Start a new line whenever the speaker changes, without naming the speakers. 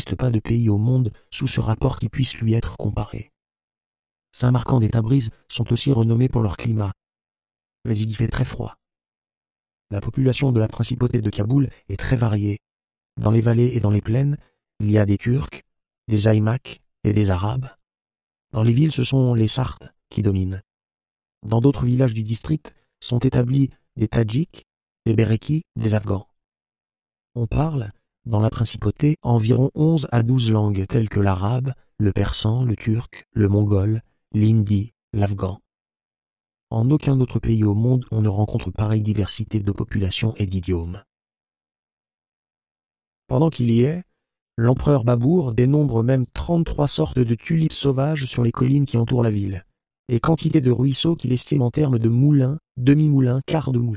n'existe pas de pays au monde sous ce rapport qui puisse lui être comparé. Samarcande et Tabriz sont aussi renommés pour leur climat, mais il y fait très froid. La population de la principauté de Kaboul est très variée. Dans les vallées et dans les plaines, il y a des Turcs, des Aïmaks et des Arabes. Dans les villes, ce sont les Sartes qui dominent. Dans d'autres villages du district sont établis des Tadjiks, des Bérékis, des Afghans. On parle, dans la principauté, environ 11 à 12 langues telles que l'arabe, le persan, le turc, le mongol, l'hindi, l'afghan. En aucun autre pays au monde on ne rencontre pareille diversité de population et d'idiomes. Pendant qu'il y est, l'empereur Babour dénombre même 33 sortes de tulipes sauvages sur les collines qui entourent la ville, et quantité de ruisseaux qu'il estime en termes de moulins, demi-moulins, quarts de moulins.